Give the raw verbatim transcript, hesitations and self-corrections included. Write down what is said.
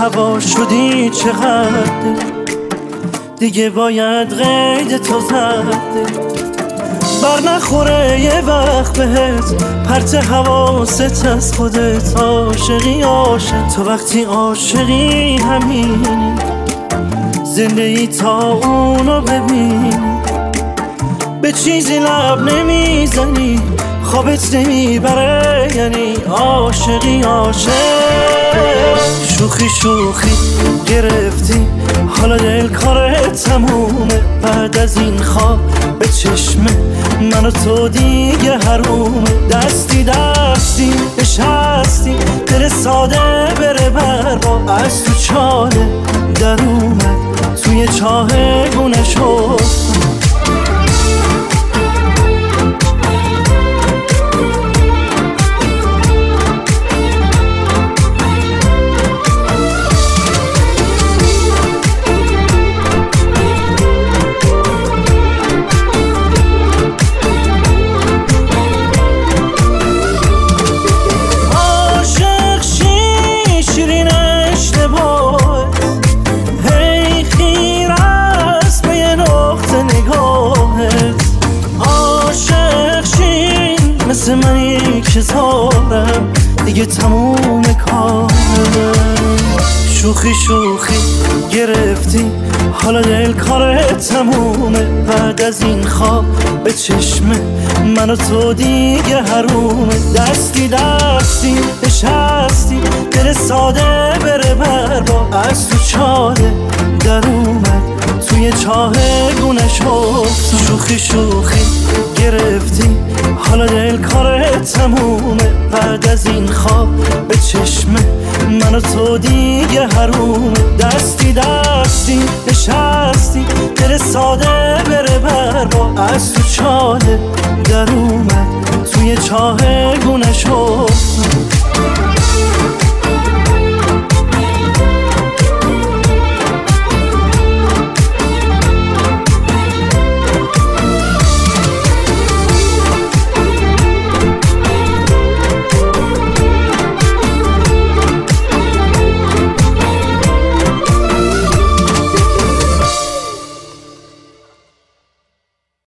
هوا شدی چقدر، دیگه باید قید تو زده. بر نخوره یه وقت بهت پرت حواست از خودت. عاشقی عاشق تو وقتی عاشقی همینی، زنده ای تا اونو ببینی. به چیزی لب نمیزنی، خوابت نمیبره، یعنی عاشقی عاشق. شوخی شوخی گرفتی، حالا دل کارت تمومه. بعد از این خواب به چشمه من و تو دیگه حرومه. دستی دستی نشستی، دل ساده بره برا. از تو چاله در اومد، توی چاه گونه شد. مثل منی که زارم دیگه تموم کارم. شوخی شوخی گرفتی، حالا دل کارت تمومه. بعد از این خواب به چشمه من و تو دیگه حرومه. دستی دستی نشستی، دل ساده بره بربا. از تو چاله در اومد، توی چاه گونه شد. شوخی شوخی گرفتی، حالا دل کارت تمومه. بعد از این خواب به چشمه من و تو دیگه حرومه. دستی دستی نشستی، دل ساده بره بربا. از تو چاله در اومد، توی چاه گونه شد.